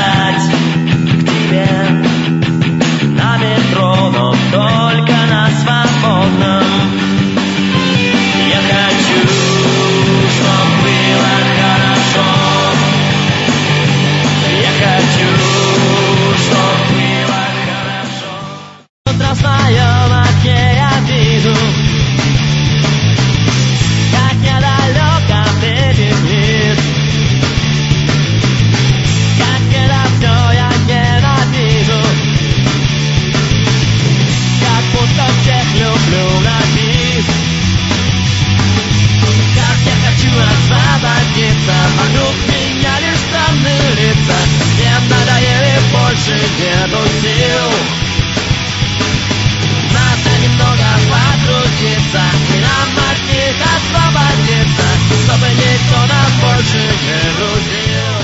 бежать к тебе на метро, но только на свободном. Я хочу, чтоб было хорошо. Я хочу, чтоб было хорошо. Утро в своем окне я вижу, как недалеко светит мир. Как это все я ненавижу, как будто всех люблю на бис. Как я хочу освободиться, вокруг меня лишь странные лица. Мне надоели, больше нету сил. Надо немного покрутиться и нам от них освободиться, чтобы никто нас больше не грузил.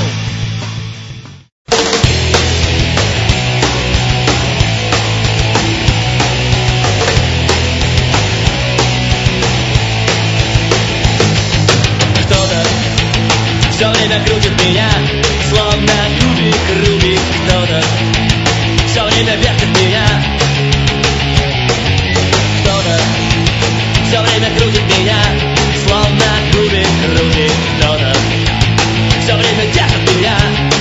Все время крутит меня, словно кубик Рубик. Кто-то все время вертит меня. Кто-то все время крутит меня, словно кубик Рубик. Кто-то все время держит меня.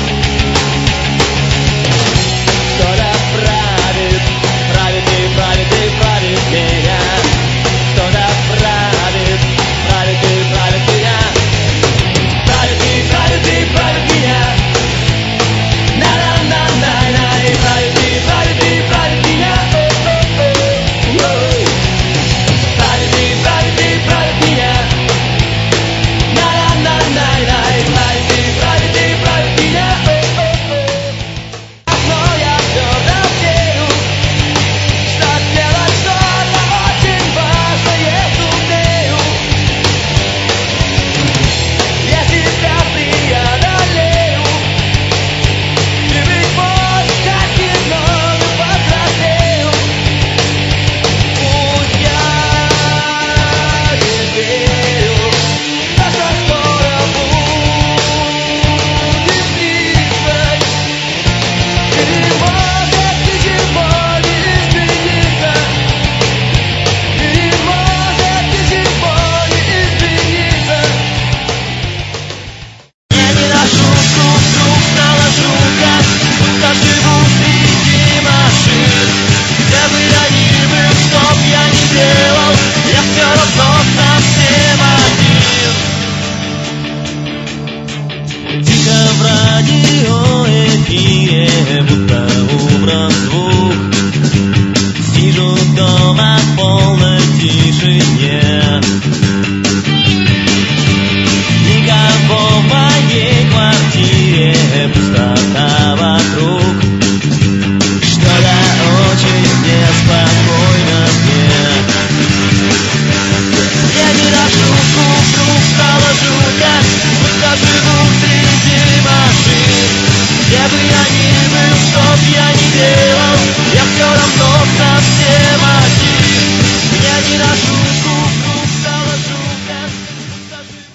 Кто-то правит, правит и правит и правит меня. Кто-то правит, правит и правит меня. Правит меня, на-на-на-на-на, и правит меня, правит меня, на-на-на-на-на, и правит меня. Но я все разделю, что делать что-то очень важное сумею. Я себя преодолею, и быть может, как немного повзрослею. Пусть я не верю, но что скоро будет сниться. И может ничего не изменится. И может ничего не изменится. Я не на шутку вдруг стала жутко, будто живу среди машин. Где бы я ни был, что б я ни делал, я все равно совсем один. Дико в радиоэфире, будто убран звук. Сижу дома в полной тишине. Никого в моей квартире, пустота вокруг. Что-то очень неспокойно мне. Я не на шутку вдруг стала жутко, будто живу среди машин. Где бы я ни был, что б я ни делал, я все равно совсем один. Я не на шутку